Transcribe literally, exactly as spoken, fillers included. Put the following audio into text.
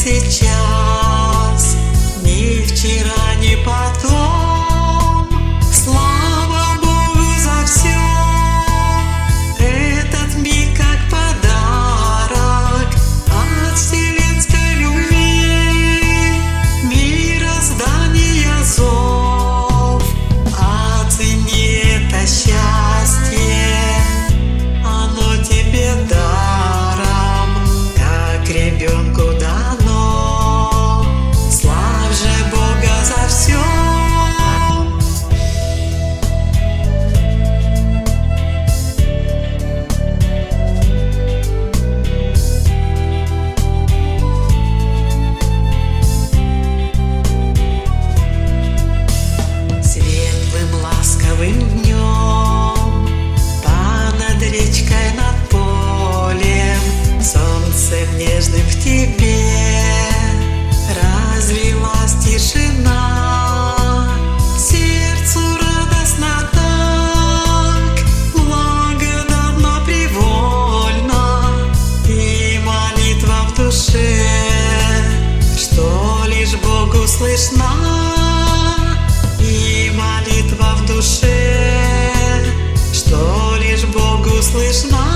сейчас, ни вчера, ни потом. Слава Богу за все. Этот миг как подарок от вселенской любви, мироздания зов. Оцени это счастье, оно тебе даром, как ребенку дано. Славь же Бога за все. Светлым ласковым днем понад речкой, над полем, солнцем нежным в тебе разлилась тишина. Сердцу радостно так, благодатно, привольно, и молитва в душе, что лишь Богу слышна. И молитва в душе, что лишь Богу слышна.